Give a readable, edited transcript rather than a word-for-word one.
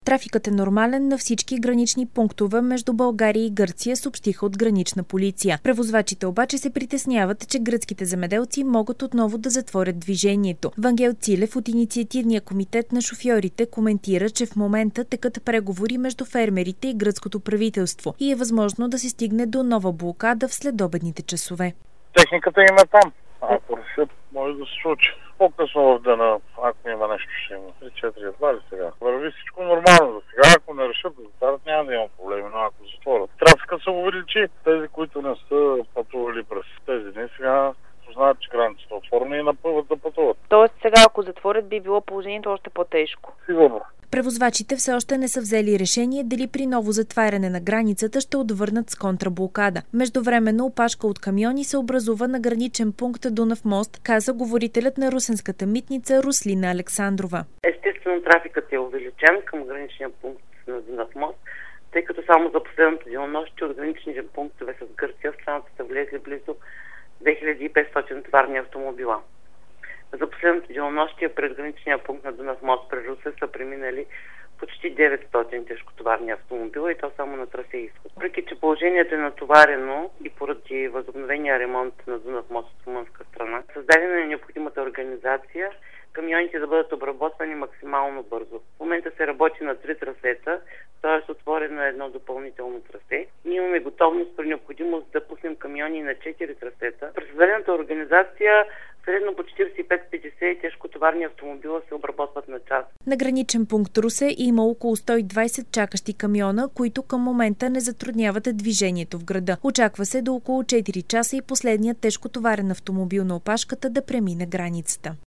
Трафикът е нормален на всички гранични пунктове между България и Гърция, съобщиха от Гранична полиция. Превозвачите обаче се притесняват, че гръцките земеделци могат отново да затворят движението. Вангел Цилев от Инициативния комитет на шофьорите коментира, че в момента текат преговори между фермерите и гръцкото правителство и е възможно да се стигне до нова блокада в следобедните часове. Техниката им е там. Ако решат, може да се случи. По-късно в дена, ако има нещо, ще има. 3-4 едва ли сега. Върви всичко нормално. За сега, ако не решат да затварят, няма да има проблеми, но ако затворят. Трафика се увеличи. Тези, които не са пътували през тези дни, сега знаят, че границата е отворена и напъват да пътуват. Тоест сега, ако затворят, би било положението още по-тежко? Сигурно. Превозвачите все още не са взели решение дали при ново затваряне на границата ще отвърнат с контраблокада. Междувременно опашка от камиони се образува на граничен пункт Дунав мост, каза говорителят на русенската митница Руслина Александрова. Естествено, трафикът е увеличен към граничния пункт на Дунав мост, тъй като само за последното денонощие от граничните пунктове с Гърция в страната са влезли близо 2500 товарни автомобила. За последното денонощие пред граничния пункт на Дунав мост през Русе са преминали почти 900 тежкотоварни автомобила и то само на трасе изход. Въпреки че положението е натоварено и поради възобновения ремонт на Дунав мост от румънска страна, създадена е необходимата организация камионите да бъдат обработвани максимално бързо. В момента се работи на 3 трасета, т.е. отворено е едно допълнително трасе. Ние имаме готовност при необходимост да пуснем камиони на 4 трасета. При създадената организация средно по 45-50 тежкотоварни автомобила се обработват на час. На граничен пункт Русе има около 120 чакащи камиона, които към момента не затрудняват движението в града. Очаква се до около 4 часа и последният тежкотоварен автомобил на опашката да премине границата.